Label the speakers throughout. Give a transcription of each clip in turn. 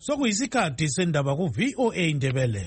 Speaker 1: Sokuyisikhathi sendaba ku VOA Indebele.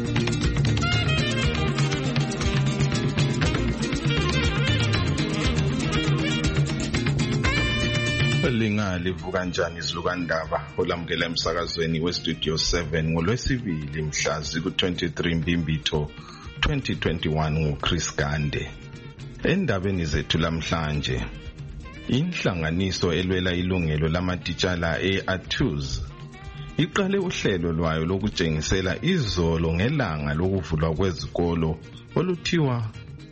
Speaker 2: Lingalivuka kanjani izilukandaba olamukela emsakazweni weStudio 7 ngolwesibili mhla ziku-23 Mbimbitho 2021 nguChris Gande. Endabeni zethu lamhlanje, inhlanganiso elwela ilungelo lamatitshala e-ATUZ iqale uhlelo lwayo lokutshengisela izolo ngelanga lokuvulwa kwezikolo oluthiwa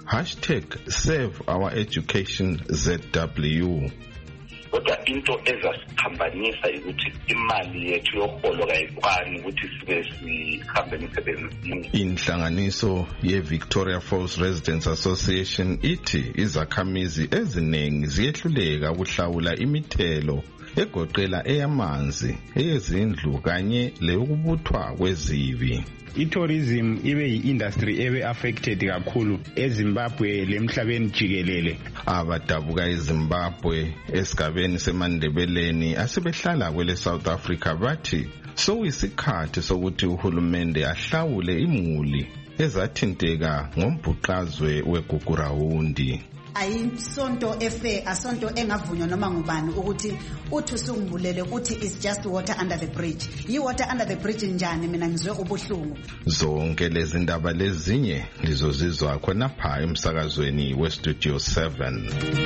Speaker 2: #SaveOurEducationZW.
Speaker 3: Kodwa into ezasiphambanisa ukuthi imali yethu yoholo kayikwani ukuthi sibe sihambe emsebenzini.
Speaker 2: Inhlanganiso ye-Victoria Falls Residents Association ithi izakhamizi eziningi ziyehluleka ukuhlawula imithelo egoqela eyamanzi, eyezindlu kanye leyokubuthwa kwezibi.
Speaker 4: I-tourism ibe yi-industry ebe affected kakhulu eZimbabwe lemhlabeni jikelele.
Speaker 2: Abadabuka eZimbabwe esigabeni seMandebeleni asebehlala kwele South Africa bathi sokuyisikhathi sokuthi uhulumende ahlawule imuli ezathinteka ngombhuqazwe weGugurawundi.
Speaker 5: Ayisonto efe asonto engavunywa noma ngubani ukuthi uthi usungibulele uthi it's just water under the bridge. Water under the bridge njani mina ngizwe ubuhlungu.
Speaker 2: Zonke lezi ndaba lezinye lizozizwa khonapha emsakazweni weStudio 7.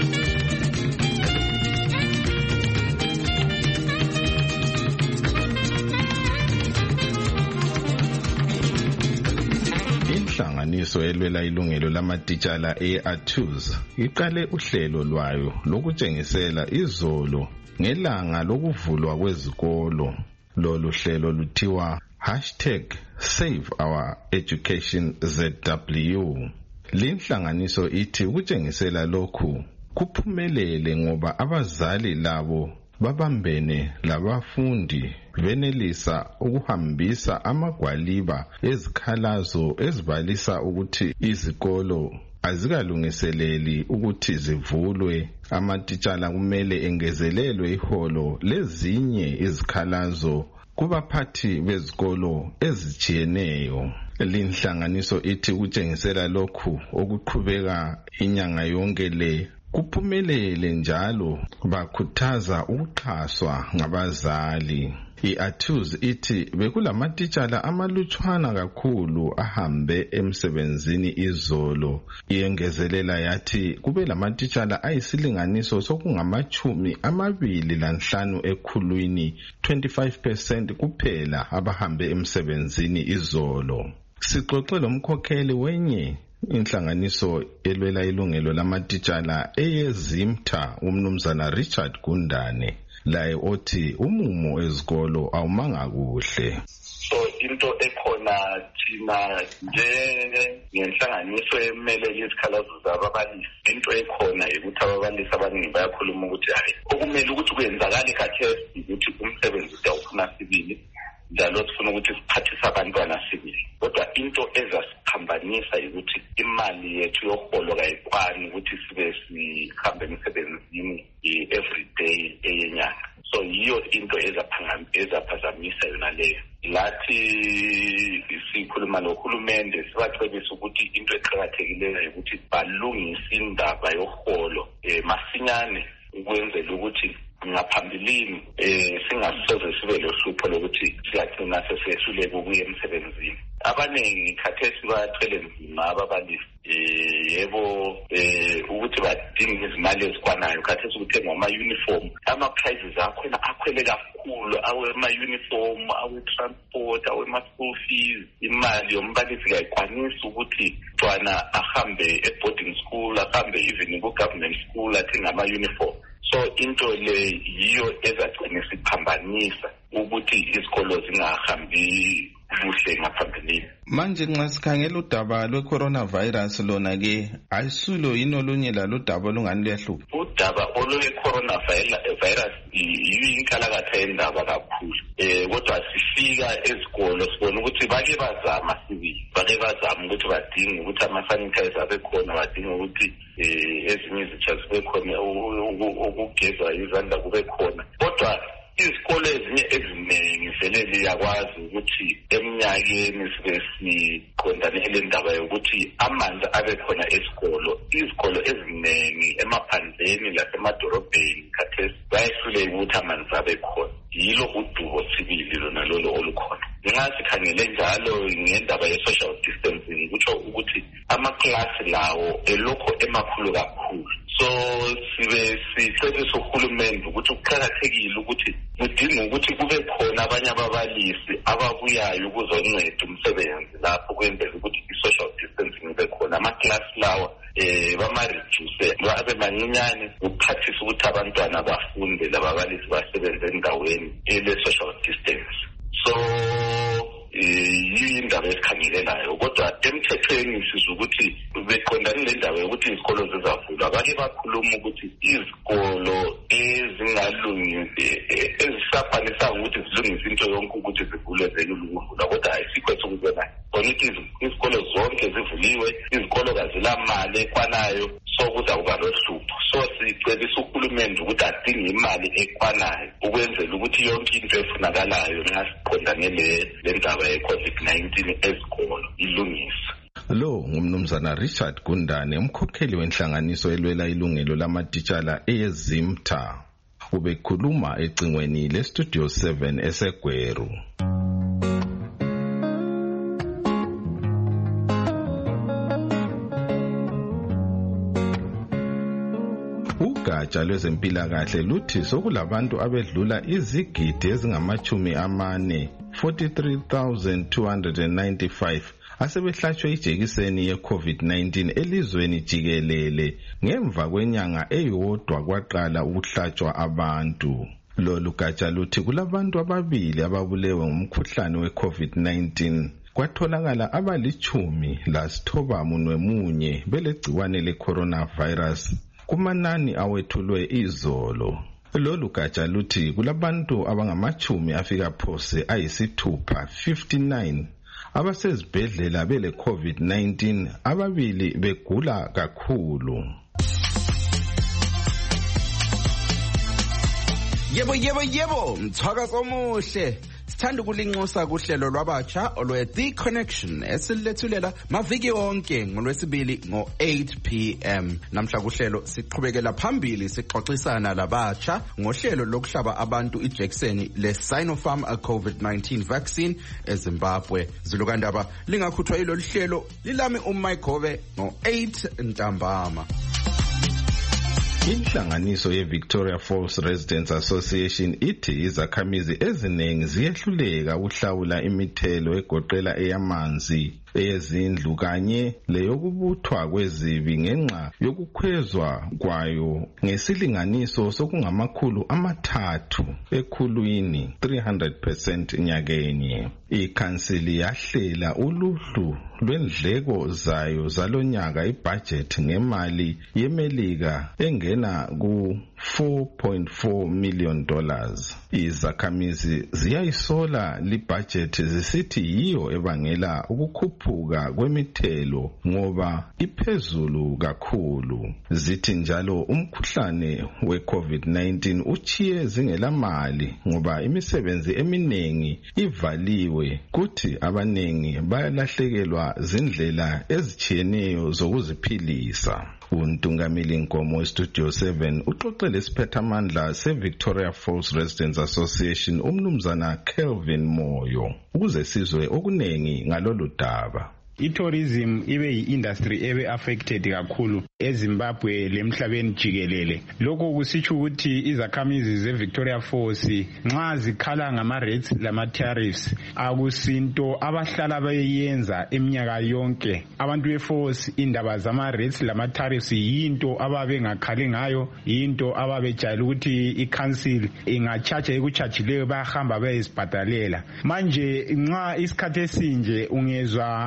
Speaker 2: Inhlanganiso elwela ilungelo lamatitshala e-ATUZ iqale uhlelo lwayo lokutshengisela izolo ngelanga lokuvulwa kwezikolo. Lolu hlelo luthiwa #SaveOurEducationZW. Linhlanganiso ithi ukutshengisela lokhu kuphumelele ngoba abazali labo babambene labafundi benelisa ukuhambisa amagwaliba ezikhalazo ezibalisa ukuthi izikolo azikalungiseleli ukuthi zivulwe. Amatitshala kumele engezelelwe iholo lezinye izikhalazo kubaphathi bezikolo ezijiyeneyo. Linhlanganiso ithi ukutshengisela lokhu okuqhubeka inyanga yonke le kuphumelele njalo bakhuthaza ukuxhaswa ngabazali. I-ATUZ ithi bekulamatitshala amalutshwana kakhulu ahambe emsebenzini izolo. Iyengezelela yathi kube lamatitshala ayisilinganiso sokungamachumi 25 ekhulwini, 25% kuphela abahambe emsebenzini izolo. Sixoxe lomkhokheli wenye inhlanganiso elwela ilungelo lamatitshala eyeZimta, umnumzana Richard Gundane, laye othi umumo ezikolo awumanga kuhle.
Speaker 3: So into ekhona thina ngenhlanganiso emele izikhalazo zababalisi, into ekhona ukuthi ababalisi abaningi bayakhuluma ukuthi hayi okumele ukuthi kwenzakale khathesi ukuthi umsebenzi uyawufuna sibili njalo sifuna ukuthi siphathise abantwana sibili. Kodwa into ezasiphambanisa ukuthi imali yethu yoholo kayikwani ukuthi sibe sihambe emsebenzini every day eyenyanga. So yiyo into ezaphazamisa yona leyo. Lathi sikhuluma nohulumende sibacebisa ukuthi into eqhakathekileyo ukuthi balungise indaba yoholo masinyane ukwenzela ukuthi ngaphambilini singasoze sibe lohlupho lokuthi siyagcina sesehluleka ukuya emsebenzini. Abaningi khathesi bayathwele nzima ababalisi yebo ukuthi badinga izimali ezikwanayo khathesi ukuthenga ama-uniform, ama-prices akhona akhwele kakhulu, awema-uniform, awe-transport, awema-school fees. Imali yombalisi kayikwanisi ukuthi mntwana ahambe e-boarding school, ahambe even ku-government school athenga ama-uniform. So into le yiyo ezagcina siphambanisa ukuthi izikolo zingahambi kuhle ngaphambilini.
Speaker 2: Manje nxa sikhangela udaba lwe-coronavirus lona ke ayisulo yini olunye lalo udaba olungani luyahlupha?
Speaker 3: Udaba olwe-coronavirus yinkalakatha yendaba kakhulu. Kodwa sifika ezikolo sibona ukuthi bake bazama sibili, bake bazama ukuthi badinge ukuthi ama-sanitizer abe khona, badinge ukuthi ezinye izitsha zibe khona, ukugezwa izandla kube khona. Kodwa izikolo ezinye eziningi vele siyakwazi ukuthi eminyakeni sibe siqondane le ndaba yokuthi amanzi abe khona esikolo. Izikolo eziningi emaphandleni lasemadorobheni khathesi bayehluleka ukuthi amanzi abe khona. Yilo udubo sibili lona lolo olukhona. Nxa sikhangele njalo ngendaba ye-social distancing kutsho ukuthi amaklasi lawo elokho emakhulu kakhulu. So sibe sicebisa uhulumende ukuthi kuqakathekile ukuthi kudinga ukuthi kube khona abanye ababalisi ababuyayo ukuzonceda umsebenzi lapho kwenzela ukuthi i-social distancing ibe khona. Amaklasi lawa bama-reduce abe mancinyane ukuphathisa ukuthi abantwana bafunde lababalisi basebenze endaweni ele-social distance. So yindaba esikhangelelayo kodwa emthethweni sizwe ukuthi beqondane le ndaba yokuthi izikolo zizavulwa. Bake bakhuluma ukuthi izikolo ezisafanisa ukuthi zilungise into yonke ukuthi zivulwe zelula ukuvula kodwa ayisikho esikubonayo. Khona ukuthi izikolo zonke zivuliwe, izikolo kazila mali ekwanayo, so kuzawuba lohlupho. So sicebisa uhulumende ukuthi adinge imali ekwanayo ukwenzela ukuthi yonke into efunakalayo nxa siqondane le ndaba ye-COVID-19 ezikolo ilungisa.
Speaker 2: Lo ngumnumzana Richard Gundane, umkhokheli wenhlanganiso elwela ilungelo lamatitshala eZimta. Ubekhuluma ecingweni leStudio 7 eseGweru. Ugatsha lwezempilakahle luthi sokulabantu abedlula izigidi ezingama-40 43,295 asebehlatshwe ijekiseni ye-COVID-19 elizweni jikelele ngemva kwenyanga eyodwa kwaqala ukuhlatshwa abantu. Lolu gatsha luthi kulabantu ababili ababulewe ngumkhuhlane we-COVID-19. Kwatholakala abali-11 belegciwane le-coronavirus kumanani awethulwe izolo. Lolu gatsha luthi kulabantu abangama-59 abasezibhedlela bele COVID-19, ababili begula kakhulu.
Speaker 6: Yebo, mthakazo omuhle. Sithanda ukulinxusa kuhlelo lwabatsha olwe-The Connection esilethulela maviki wonke ngolwesibili ngo-8 p.m. Namhla kuhlelo siqhubekela phambili sixoxisana labatsha ngohlelo lokuhlaba abantu ijekiseni le-Sinopharm COVID-19 vaccine eZimbabwe. Zilukandaba lingakhuthwa yilolu hlelo lilami uMayigobe ngo-8 ntambama.
Speaker 2: Inhlanganiso ye-Victoria Falls Residents Association ithi izakhamizi eziningi ziyehluleka ukuhlawula imithelo egoqela eyamanzi, eyezindlu kanye leyokubuthwa kwezibi ngenxa yokukhwezwa kwayo ngesilinganiso sokungama-300 ekhulwini 300% nyakenye. Ikhansili yahlela uluhlu lwendleko zayo zalonyaka ibudget ngemali yemelika engena ku$4.4 million. Izakhamizi ziyayisola libudget zisithi yiyo ebangela ukukhuphuka kwemithelo ngoba iphezulu kakhulu. Zithi njalo umkhuhlane we-COVID-19 uchiye zingelamali ngoba imisebenzi eminingi ivaliwe kuthi abaningi bayalahlekelwa zindlela ezichiyeneyo zokuziphilisa. Untungamili Nkomo weStudio 7 uxoxele isiphethamandla se-Victoria Falls Residents Association umnumzana Kelvin Moyo ukuze sizwe okunengi ngalolu daba.
Speaker 4: I-tourism ibe yi-industry ebe affected kakhulu eZimbabwe lemhlabeni jikelele. Lokho kusitsho ukuthi izakhamizi ze-Victoria Falls nxa zikhala ngama-rates lama-tariffs akusinto abahlala beyenza iminyaka yonke. Abantu be-Falls indaba zama-rates lama-tariffs yinto ababengakhali ngayo, yinto ababejayele ukuthi i-council ingachacha ekuchachileyo bayahamba bayizibhadalela. Manje nxa isikhathi esinje ungezwa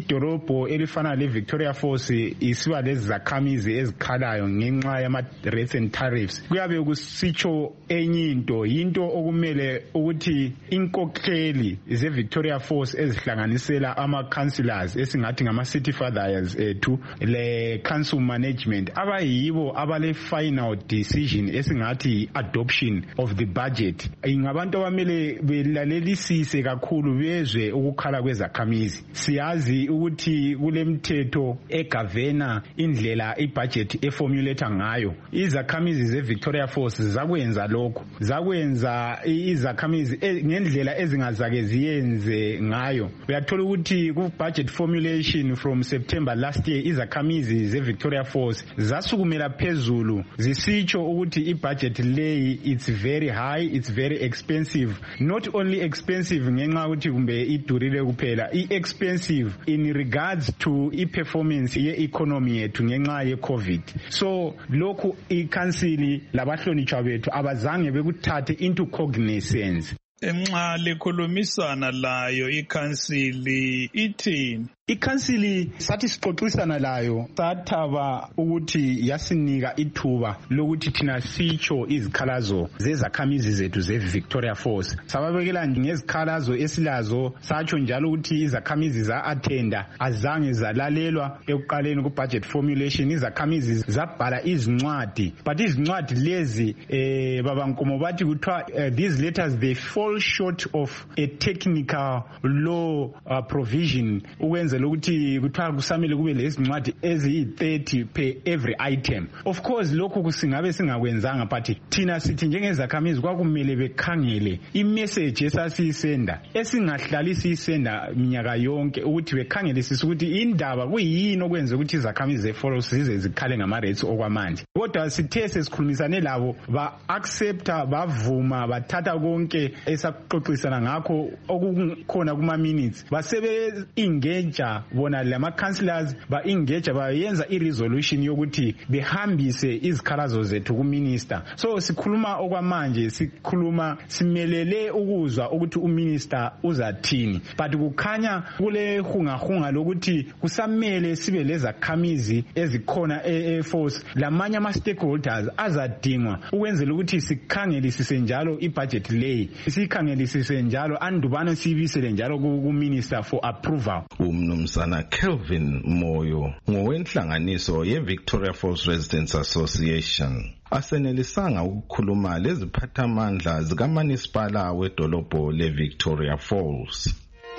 Speaker 4: idolobho elifana le-Victoria Falls isiba lezi zakhamizi ezikhalayo ngenxa yama-rates and tariffs, kuyabe kusitsho enye into okumele ukuthi inkokheli ze-Victoria Falls ezihlanganisela ama-councillors esingathi ngama-city fathers ethu le-council management abayibo abale-final decision esingathi adoption of the budget. Ngabantu abamele belalelisise kakhulu bezwe ukukhala kwezakhamizi. Siyazi ukuthi kulemthetho egavena indlela ibudget eformulate ngayo. Izakhamizi ze-Victoria Falls zakwenza lokho, zakwenza izakhamizi ngendlela ezingazake ziyenze ngayo. Uyathola ukuthi ku budget formulation from September last year izakhamizi ze-Victoria Falls zasukumela phezulu zisitsho ukuthi ibudget leyi it's very high, it's very expensive. Not only expensive ngenxa ukuthi kumbe idurile kuphela, expensive in regards to i-performance ye-economy yethu ngenxa ye-COVID. So lokhu i-council labahlonitshwa bethu abazange bekuthathe into cognizance.
Speaker 7: Nxa likhulumisana layo ikhansili ithini?
Speaker 4: Ikhansili sathi sixoxisana layo sathaba ukuthi yasinika ithuba lokuthi thina sitsho izikhalazo zezakhamizi zethu ze-Victoria Falls. Sababekela ngezikhalazo esilazo, satsho njalo ukuthi izakhamizi za-attenda azange zalalelwa ekuqaleni ku-budget formulation. Izakhamizi zabhala izincwadi, but izincwadi lezi babankomo bathi kuthiwa these letters they fall short of a technical law provision ukwenza lokuthi kuthiwa kusamele kube lezincwadi eziyi-30 per every item. Of course lokho kusingabe singakwenzanga, but thina sithi njengezakhamizi kwakumele bekhangele imessage esasiyisenda esingahlali siyisenda minyaka yonke ukuthi bekhangele sisukuthi indaba kuyini okwenza ukuthi izakhamizi ze-Falls zize zikhale ngama-rates okwamanje. Kodwa sithe sesikhulumisane labo ba-accepta, bavuma, bathatha konke esaxoxisana ngakho okukhona kuma-minutes, basebe-engager bona lama-councillors ba-engager bayenza i-resolution yokuthi behambise izikhalazo zethu ku-minister. So sikhuluma okwamanje, sikhuluma simelele ukuzwa ukuthi uminister uzathini, but kukhanya kule hungahunga lokuthi kusamele sibe lezakhamizi ezikhona e-Falls lamanye ama-stakeholders azadingwa ukwenzela ukuthi sikhangelisise njalo ibudget leyi, sikhangelisise njalo andubana siyibisele njalo ku-minister for approval.
Speaker 2: Umnumzana Kelvin Moyo ngowenhlanganiso ye-Victoria Falls Residents Association asenelisanga ukukhuluma leziphathamandla zikaManisipala wedolobho le-Victoria Falls.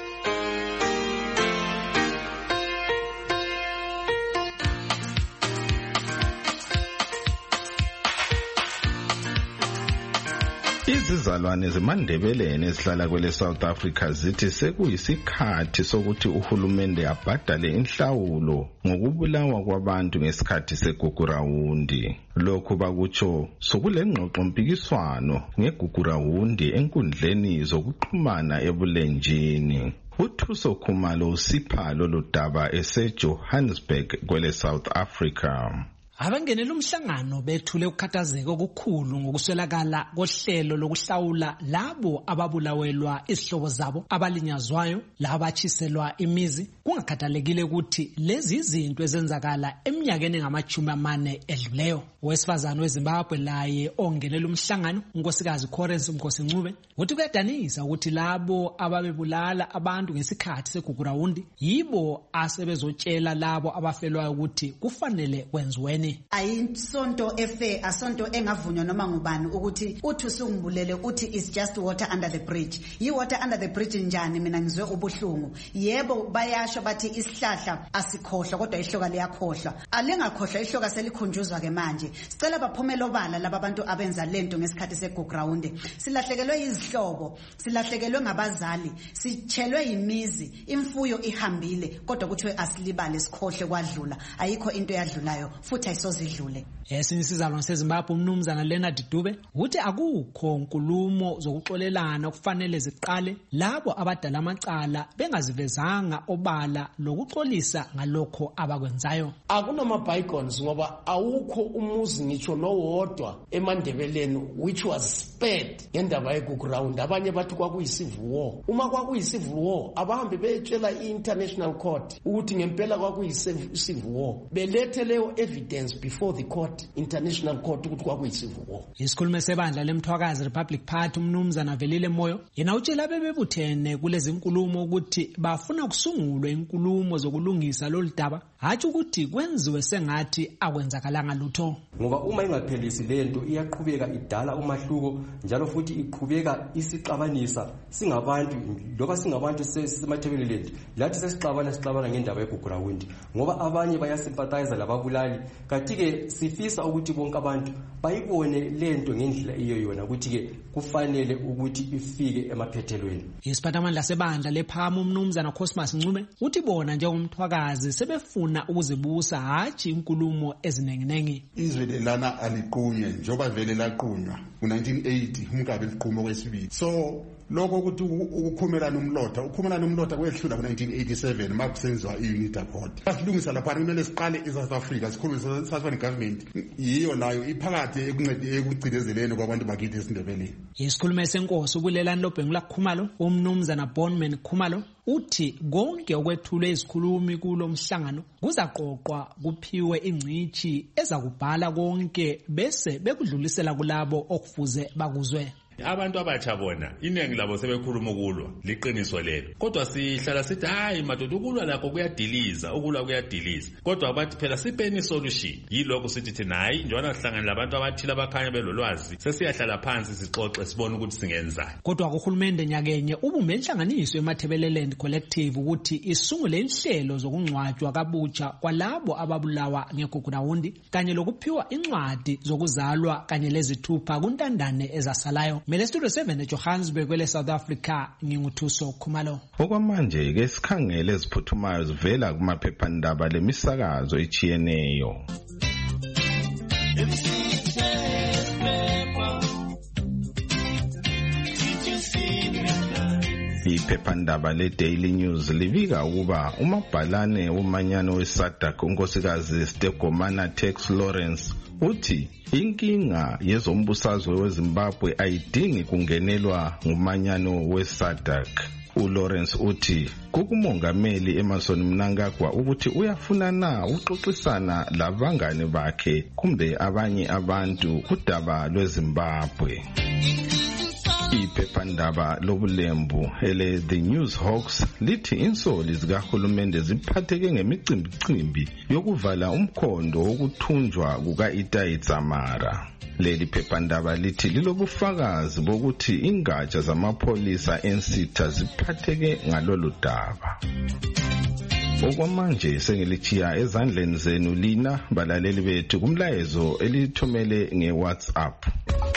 Speaker 2: Izizalwane zeMandebeleni ezihlala kwele South Africa zithi sekuyisikhathi sokuthi uhulumende abhadale inhlawulo ngokubulawa kwabantu ngesikhathi segugurawundi. Lokhu bakutsho sokulengxoxo mpikiswano ngegugurawundi enkundleni zokuxhumana ebulenjini. UThuso Khumalo usipha lolu daba eseJohannesburg kwele South Africa.
Speaker 8: Abangenela umhlangano bethule ukukhathazeka okukhulu ngokuswelakala kohlelo lokuhlawula labo ababulawelwa izihlobo zabo abalinyazwayo, labo abatshiselwa imizi, kungakhathalekile ukuthi lezi izinto ezenzakala eminyakeni ngama-40 edluleyo. Owesifazane weZimbabwe laye ongenela umhlangano unkosikazi Corensi Mkhosi-Ncube uthi kuyadanisa ukuthi labo ababebulala abantu ngesikhathi segugurawundi yibo asebezotshela labo abafelwayo ukuthi kufanele kwenziweni.
Speaker 5: Ayisonto efe, asonto engavunywa noma ngubani ukuthi uthi usungibulele uthi it's just water under the bridge. Yi water under the bridge njani? Mina ngizwe ubuhlungu. Yebo bayasho bathi isihlahla asikhohlwa kodwa ihloka liyakhohlwa. Alingakhohlwa ihloka selikhunjuzwa ke manje. Sicela baphumela obala laba bantu abenza lento ngesikhathi segugurawundi. Silahlekelwe izihlobo, silahlekelwe ngabazali, sichelwe imizi, imfuyo ihambile kodwa kuthiwe asilibale sikhohle kwadlula. Ayikho into yadlulayo futhi ayisozidlule.
Speaker 8: Esinye isizalwane seZimbabwe umnumzana Leonard Dube uthi akukho nkulumo zokuxolelana kufanele ziqale labo abadala amacala bengazivezanga obala lokuxolisa ngalokho abakwenzayo.
Speaker 9: Akunama bygones ngoba awukho umuzi ngitsho lowodwa eMandebeleni which was spared ngendaba yeGugurawundi. Abanye bathi kwakuyicivil war. Uma kwakuyicivil war abahambe beyetshela i-International Court ukuthi ngempela kwakuyicivil war. Belethe leyo evidence before the court, International Court, ukuthi kwakuyicivil war.
Speaker 8: Isikhulume sebandla leMthwakazi Republic Party umnumzana Velile Moyo yena utshela bebebuthene kulezi nkulumo ukuthi bafuna kusungulwe inkulumo zokulungisa loludaba, hathi ukuthi kwenziwe sengathi akwenzakalanga lutho.
Speaker 10: Ngoba uma ingaphelisi lento iyaqhubeka idala umahluko njalo futhi iqhubeka isixabanisa singabantu, loba singabantu sisemathebeleni lathi sesixabana ngendaba yeGugurawundi, ngoba abanye bayasympathize lababulali, kanti ke sifisa ukuthi bonke abantu bayibone lento ngendlela iyo yona ukuthi ke kufanele ukuthi ifike emaphethelweni.
Speaker 8: Isiphathamandla sebandla lePhamu umnumzana Cosmas Ncube uthi bona njengomthwakazi sebefuna ukuzibusa hathi inkulumo ezinenginengi.
Speaker 11: Izwe lelana aliqunywe njoba vele laqunywa ku1980 umkabe liqumo kwesibili. So lokho ukuthi ukukhumelana umlotha kwehlula ku1987 makusenziwa iUnity Accord. Basilungisa lapha kumele siqale eSouth Africa sikhulume South African government yiyo nayo iphakathi ekucindezeleni kwabantu bakithi eSindebeleni.
Speaker 8: Isikhulume senkosi uBulelani Lobhengula Khumalo umnumzana Bonman Khumalo uthi konke okwethulwe izikhulumi kulo mhlangano kuzaqoqwa kuphiwe ingcithi ezakubhala konke bese bekudlulisela kulabo okufuze bakuzwe.
Speaker 12: Abantu abatsha bona iningi labo sebekhuluma ukulwa liqiniso lelo, kodwa sihlala sithi hayi madoda ukulwa lakho kuyadiliza, ukulwa kuyadiliza, kodwa bathi phela sipeni solution. Yilokho sithi thina hayi njalo sihlangana labantu abathile abakhanya belolwazi sesiyahlala phansi sixoxe sibone ukuthi singenzani.
Speaker 8: Kodwa kuhulumende nyakenye ubume inhlanganiso eMathebeleland Collective ukuthi isungule inhlelo zokungcwatshwa kabutsha kwalabo ababulawa ngeGugurawundi kanye lokuphiwa incwadi zokuzalwa kanye lezithupha kuntandane ezasalayo. Mele Studio 7 eJohannesburg kwele South Africa nginguthuso Khumalo.
Speaker 2: Okwamanje ke sikhangele eziphuthumayo zivela kumaphephandaba lemisakazo echiyeneyo. Iphephandaba leDaily News libika ukuba umabhalane womanyano weSADC unkosikazi Stegomana Tax Lawrence uthi inkinga yezombusazwe weZimbabwe ayidingi kungenelwa ngumanyano weSADC. uLawrence uthi kukumongameli Emmerson Mnangagwa ukuthi uyafuna na uxoxisana labangane bakhe kumbe abanye abantu kudaba lweZimbabwe. Iphephandaba lobulembu ele The News Hawks lithi insoli zikahulumende ziphatheke ngemicimbi yokuvala umkhondo wokuthunjwa kuka-Itai Dzamara. Leli phephandaba lithi lilobufakazi bokuthi ingatsha zamapholisa eNsitha ziphatheke ngalolu daba. Okwamanje sengilichiya ezandleni zenu lina balaleli bethu kumlayezo elithumele ngeWhatsApp.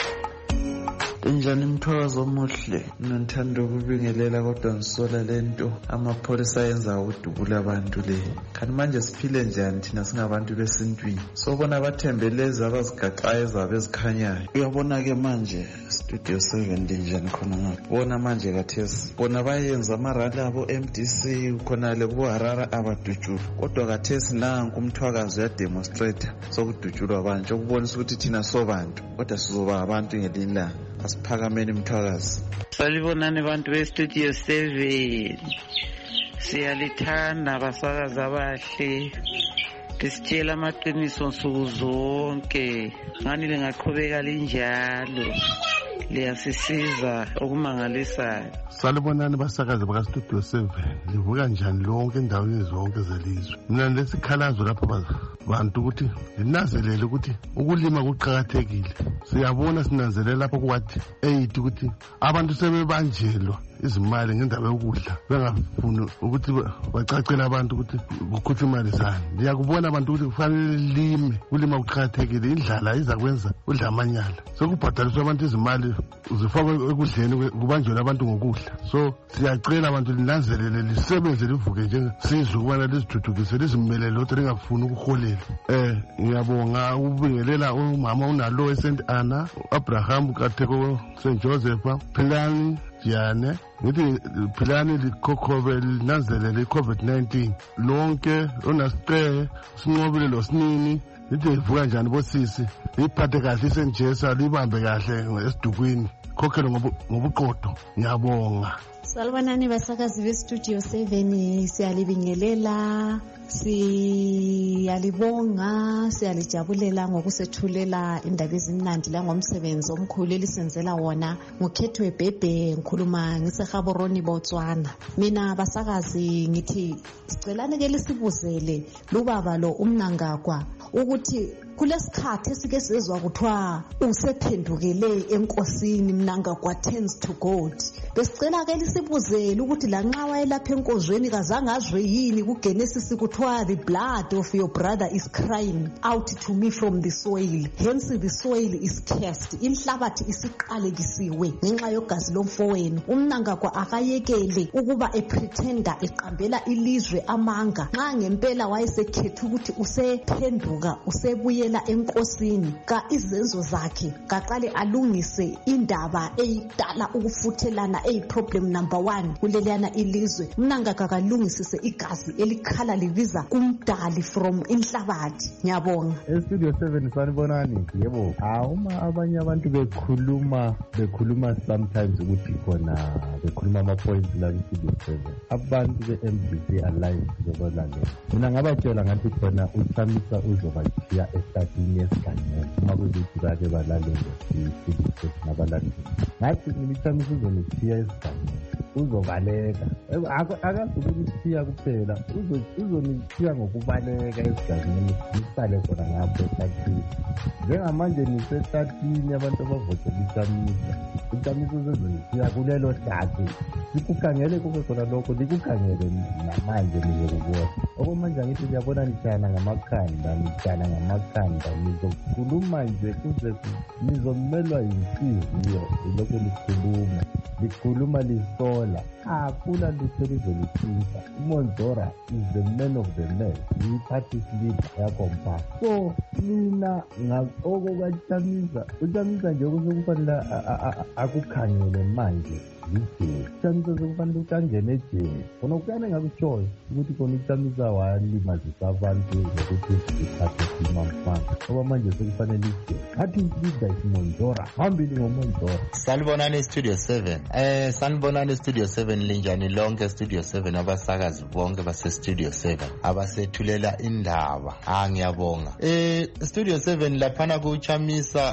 Speaker 13: Injani Mthwakazi omuhle nothando ukubingelela kodwa ngisola lento amapholisa yenza ukudubula abantu le. Kanti manje siphile njani thina singabantu besintwini? Sobona abathembeleza abazigaxayo zabe ezikhanyayo. Uyabona ke manje Studio 7 njani khona ngapha. Bona manje kathesi bona bayenza amarali abo MDC khona le ku Harare abadutshula. Kodwa kathesi nanku uMthwakazi uyademonstrate sokudutshulwa abantu ukubonisa ukuthi thina sobantu kodwa sizoba abantu ngelinye asiphakameni Mthwakazi.
Speaker 14: Salibonani bantu beStudio 7. Siyalithanda abasakazi abahle. Tisitshela amaqiniso nsuku zonke. Ngani lingaqhubeka linjalo. Liyasisiza okumangalisayo.
Speaker 15: Salibonani basakazi bakaStudio 7. Livuka njani lonke endaweni zonke zelizwe. Mina lesikhalazo lapha bantu ukuthi linazelele ukuthi ukulima kuqhakathekile. Siyabona sinanzelela lapha kwathi 8 ukuthi abantu sebebanjelwa izimali ngendaba yokudla bengafuni ukuthi bacacela abantu ukuthi kukhutshwa imali zani. Ngiyakubona abantu ukuthi kufanele lime kulima kuqhakathekile indlala iza kwenza udla amanyala. Sekubhadaliswa abantu izimali zifakwe ekudleni kubanjelwe abantu ngokudla. So siyacela abantu linanzelele lisebenze livuke njengesizwe ukubana lizithuthukise lizimelele ukuthi lingafuni ukuholela. Ngiyabonga ukubingelela umama unalo eSt Anna, Abraham Kateko, St Joseph, Philani Jane, ngithi Philani likhokhove linanzelele iCovid-19 lonke onasiqhe sinqobile lo sinini. Lithi ivuka njani bosisi liphathe kahle isenjesa libambe kahle esidukwini khokhele ngobuqodo. Ngiyabonga.
Speaker 16: Salwanani basakazi beStudio 7, siyalibingelela, siyalibonga, siyalijabulela ngokusethulela indaba ezimnandi la ngomsebenzi omkhulu elisenzela wona. Ngukhethwe Bhebhe, ngikhuluma ngiseGaborone Botswana. Mina basakazi ngithi sicelane ke lisibuzele lubaba lo uMnangagwa ukuthi kulesikhathi esike sizwa kuthiwa usephendukele enkosini Mnangagwa turns to God. Besicela ke lisibuzele ukuthi la nxa wayelapha enkozweni kazange azwe yini kuGenesis kuthiwa the blood of your brother is crying out to me from the soil, hence the soil is cursed. Inhlabathi isiqalekisiwe ngenxa yogazi lomfowenu. uMnangagwa akayekele ukuba epretenda eqambela ilizwe amanga. Nxa ngempela wayesekhethe ukuthi usephenduka usebuyela enkosini ka izenzo zakhe kaqale alungise indaba eyidala ukufuthelana problem number 1 kulelana ilizwe. Mnangagwa kalungisise igazi elikhala libiza kumdali from inhlabathi. Ngiyabonga.
Speaker 17: eStudio 7 sanibonani. Yebo, uma abanye abantu bekhuluma sometimes ukuthi khona bekhuluma ama-points la eStudio 7, abantu be-MDC Alliance zobalalela, mina ngabatshela ngathi khona uChamisa uzobajiya estatini yesiganyelo uma kuyukuthi bake balalele iStudio 7 nabalaleli. Ngathi uChamisa uzonithiya esiganyelo, uzobaleka. Akazukunithiya kuphela, uzonithiya ngokubaleka esiganyelo, nisale khona ngapho estatini. Njengamanje nisestatini abantu abavotela uChamisa uzonithiya kulelo hlaki. Likukhangele kube khona lokho, likukhangele namanje nizokubona. Okomanje ngithi ngiyabona nitshana ngamakhanda, nizokhuluma nje kuze nizomelwa yinhliziyo ilokho likhuluma lisola. Akula lutho lizolithinta. uMonzora is the man of the man, yi-party leader yakompa. So mina uChamisa nje kufanele akukhangele manje uChamisa sekufanele ukangene ejele khona ukuyane ngakutshoyo ukuthi khona uChamisa walimazisa abantu ngokuthi zithathe imamfana. Ngoba manje sekufanele ijele ngathi leader isiMonzora phambili ngoMonzora.
Speaker 18: Sanibonani Studio 7. Sanibonani Studio 7 linjani lonke Studio 7 abasakazi bonke base Studio 7 abasethulela indaba. Ngiyabonga. Studio 7 laphana kuChamisa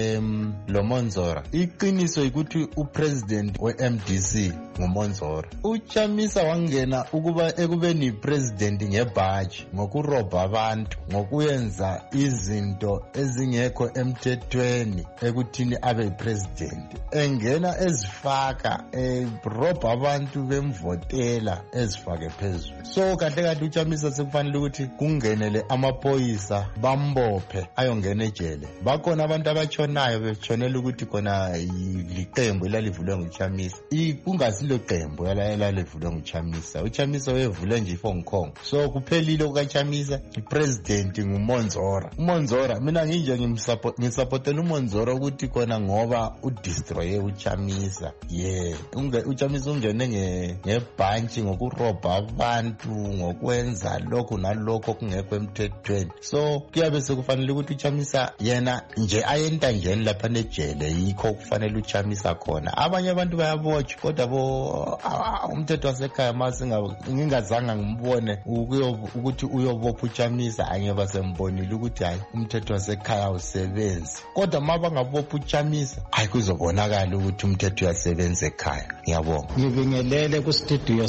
Speaker 18: lo Monzora. Iqiniso ukuthi upresident weMDC nguMonzora. uChamisa wangena ukuba ekubeni president ngebhaji ngokurobha abantu, ngokuyenza izinto ezingekho emthethweni ekuthini abe president. Engena ezifaka robha abantu bemvotela ezifake phezulu. So kahle uChamisa sekufanele ukuthi kungenele amaphoyisa bambophe ayongena ejele. Bakhona abantu abatshonayo betshonela ukuthi khona liqembu elalivulwe nguChamisa. Kungasilo qembu elalivulwe nguChamisa. uChamisa wevule nje iFong Kong. So kuphelile kukaChamisa, ipresident nguMonzora. uMonzora mina nginje ngisupportela uMonzora ukuthi khona ngoba udestroye uChamisa. uChamisa ungene ngebhanchi ngokurobha abantu, ngokwenza lokhu nalokho kungekho emthethweni. So kuyabe sekufanele ukuthi uChamisa yena nje ayenta njeni lapha nejele, yikho kufanele uChamisa khona. Abanye abantu bayabotshwa kodwa umthetho wasekhaya ngingazange ngimbone ukuthi uyobopha uChamisa, angeba sembonile ukuthi hayi umthetho wasekhaya usebenzi. Kodwa uma bangabopha uChamisa hayi kuzobonakala ukuthi umthetho uyasebenza ekhaya. Ngiyabonga.
Speaker 19: Ngibingelele kuStudio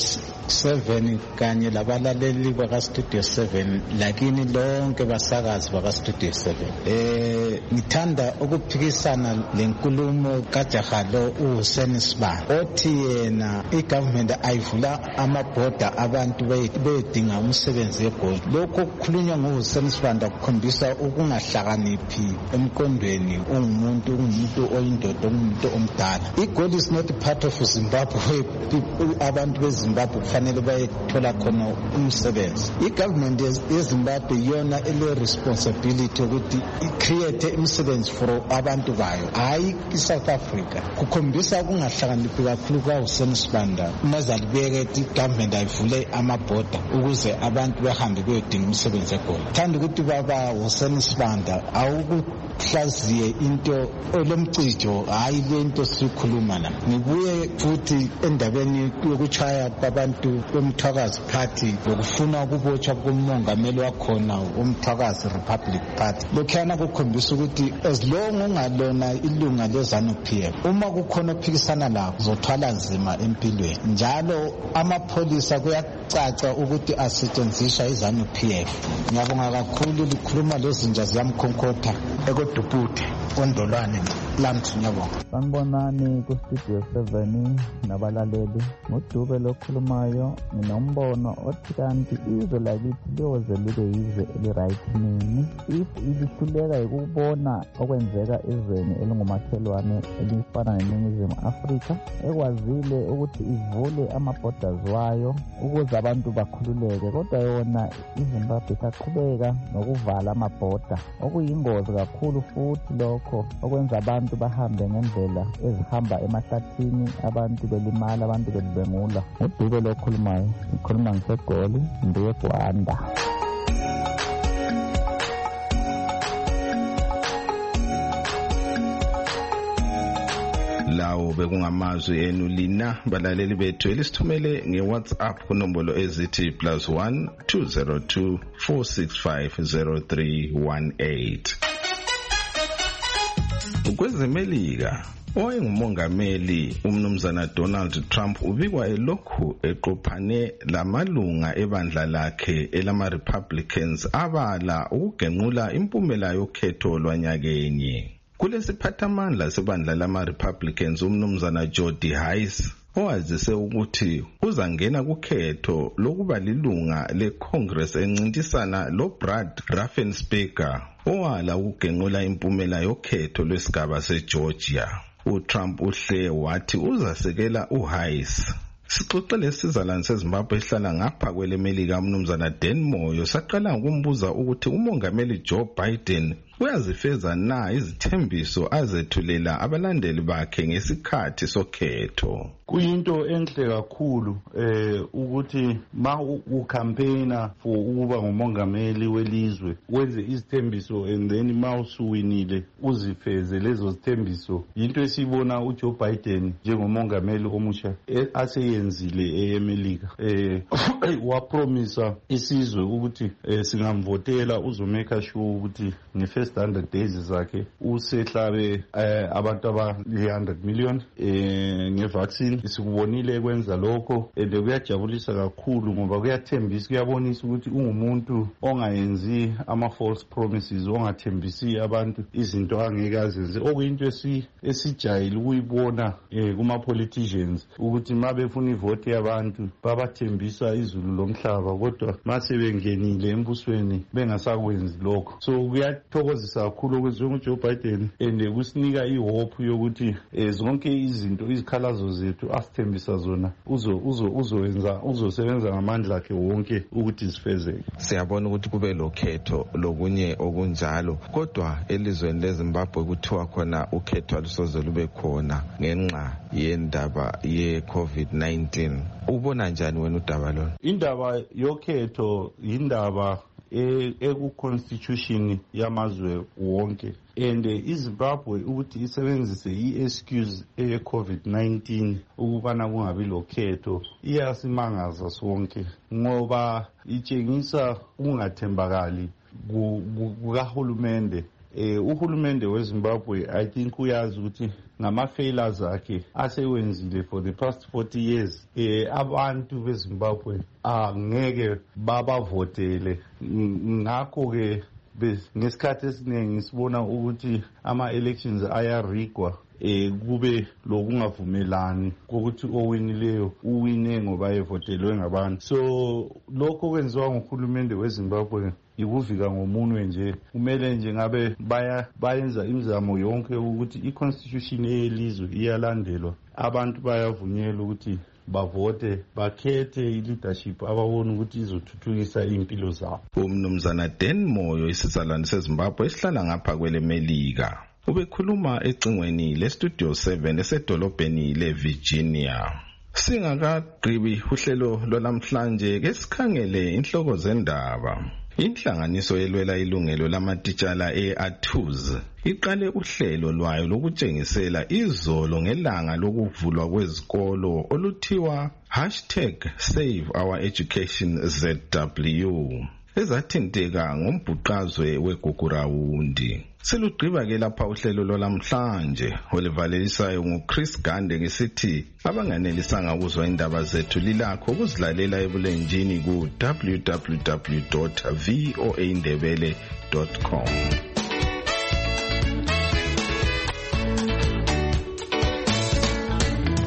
Speaker 19: 7 kanye labalaleli bakaStudio 7 lakini lonke basakazi bakaStudio 7. Ngithanda ukuphikisana lenkulumo kajaha lo uHussein Sibanda. omdala othi yena igovernment ayivula amabhoda abantu beyedinga umsebenzi eGoli. Lokho kukhulunywa nguHussein Sibanda kukhombisa ukungahlakaniphi emqondweni ungumuntu oyindoda umuntu omdala. iGoli is not part of Zimbabwe. Abantu beZimbabwe kufanele bayethola khona umsebenzi. Igovernment yeZimbabwe yona ele responsibility ukuthi create imisebenzi for abantu bayo, hayi iSouth Africa. Kukhombisa ukungahlakaniphi kakhulu kwaHussein Sibanda mazalibeke igovernment ayivule amabhoda ukuze abantu behambe beyodinga umsebenzi eGoli. Thanda ukuthi baba Hussein Sibanda awukuhlaziye into olomcijo, hayi lento sikhuluma la. Ngibuye futhi endabeni yokuchaya kwabantu bomthwakazi party lokufuna ukubotshwa komongameli wakhona umthwakazi Republic Party. Lokhana kukhombisa ukuthi as long ungalona ilunga leZANU-PF, uma kukhona ophikisana lawo uzothwala nzima empilweni. Njalo amapholisa kuyacaca ukuthi asetshenziswa iZANU-PF. Ngiyabonga kakhulu likhuluma lezinja ziyamkhonkotha ekodupute ondolwane lamthi. Ngiyabonga.
Speaker 20: Sanibonani kuStudio 7 nabalaleli. Ngudube lokhulumayo. Nginombono othi kanti izwe lakithi liyoze libe yizwe eli-right nini if ilihluleka yikubona okwenzeka ezweni elingumakhelwane elifana neNingizimu Afrika, ekwazile ukuthi ivule ama-borders wayo ukuze abantu bakhululeke, kodwa yona iZimbabwe isaqhubeka nokuvala amabhoda, okuyingozi kakhulu futhi lokho okwenza abantu bahambe ngendlela ezihamba emahlathini, abantu belimala, abantu belibengula. Ngudube lokhulumayo, ngikhuluma ngiseGoli, ndiye eGwanda.
Speaker 2: Lawo bekungamazwi enu lina balaleli bethu elisithumele ngeWhatsApp kunombolo ezithi +1 202 465 0318. Kwezemelika, owayengumongameli umnumzana Donald Trump ubikwa elokhu eqophane lamalunga ebandla lakhe elama-Republicans abala ukugenqula impumela yokhetho lwanyakenye. Kulesiphathamandla sebandla lama-Republicans umnumzana Jody Hice owazise ukuthi uzangena kukhetho lokuba lilunga leCongress encintisana loBrad Raffensperger owala ukugenqula impumela yokhetho lwesigaba seGeorgia. uTrump uhle wathi uzasekela uHice. Sixoxele isizalwane seZimbabwe ehlala ngapha kwelemelika umnumzana Dan Moyo saqala ukumbuza ukuthi umongameli Joe Biden uyazifeza na izithembiso azethulela abalandeli bakhe ngesikhathi sokhetho.
Speaker 21: Kuyinto enhle kakhulu ukuthi ma ucampaigna for ukuba ngumongameli welizwe wenze izithembiso and then ma usuwinile uzifeze lezo zithembiso. Yinto esibona uJoe Biden njengomongameli omusha aseyenzile eMelika. Wapromisa isizwe ukuthi singamvotela uzomeka sure ukuthi nge-first 100 days zakhe usehlabe abantu aba-100 million ngevaccine. Sikubonile kwenza lokho and kuyajabulisa kakhulu ngoba kuyathembisa, kuyabonisa ukuthi ungumuntu ongayenzi ama-false promises, ongathembisi abantu izinto angeke azenze, okuyinto esijayele ukuyibona kuma-politicians ukuthi ma befuna ivoti yabantu babathembisa izulu lomhlaba, kodwa ma sebengenile embusweni bengasakwenzi lokho. So kuyathokozisa kakhulu okwenziwe nguJoe Biden and kusinika ihope yokuthi zonke izinto izikhalazo zethu asithembisa zona uzosebenza ngamandla akhe wonke ukuthi zifezeke.
Speaker 2: Siyabona ukuthi kube lokhetho lokunye okunjalo, kodwa elizweni leZimbabwe kuthiwa khona ukhetho alusoze lube khona ngenxa yendaba ye-COVID-19. Ubona njani wena udaba lona?
Speaker 21: Indaba yokhetho yindaba eku-constitution yamazwe wonke and iZimbabwe ukuthi isebenzise i-excuse eye-COVID-19 ukubana kungabi lokhetho iyasimangaza sonke ngoba itshengisa ukungathembakali kukahulumende. Uhulumende weZimbabwe I think uyazi ukuthi ngama-failures akhe asewenzile for the past 40 years abantu beZimbabwe angeke babavotele. Ngakho-ke ngesikhathi esiningi sibona ukuthi ama-elections ayarigwa kube lokungavumelani kokuthi owinileyo uwine ngoba evotelwe ngabantu. So lokho kwenziwa nguhulumende weZimbabwe ikuvika ngomunwe nje. Kumele nje ngabe bayenza imizamo yonke ukuthi i-constitution yelizwe iyalandelwa, abantu bayavunyelwa ukuthi bavote, bakhethe i-leadership ababona ukuthi izothuthukisa impilo zabo.
Speaker 2: Umnumzana Dan Moyo, isizalwane seZimbabwe esihlala ngapha kwele Melika, ubekhuluma ecingweni leStudio 7 esedolobheni leVirginia. Singakagqibi uhlelo lwalamhlanje ke sikhangele inhloko zendaba. Inhlanganiso yelwela ilungelo lamatitshala e-ATUZ iqale uhlelo lwayo lokutshengisela izolo ngelanga lokuvulwa kwezikolo oluthiwa #SaveOurEducationZW ezathinteka ngombhuqazwe weGugurawundi. Silugqiba ke lapha uhlelo lwalamhlanje olivalelisayo nguChris Gande ngesithi abanganelisanga ukuzwa indaba zethu lilakho ukuzilalela ebulenjini ku www.voaindebele.com.